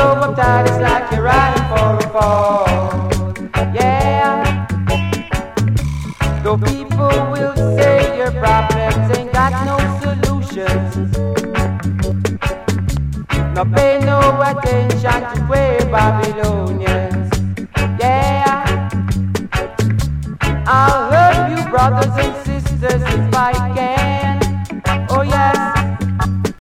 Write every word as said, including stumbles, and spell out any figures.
so uptight, it's like you're riding for a fall. Yeah. Though people will say your problems ain't got no solutions, no pay no attention to way Babylonians. Yeah. I'll help you, brothers and sisters, to fight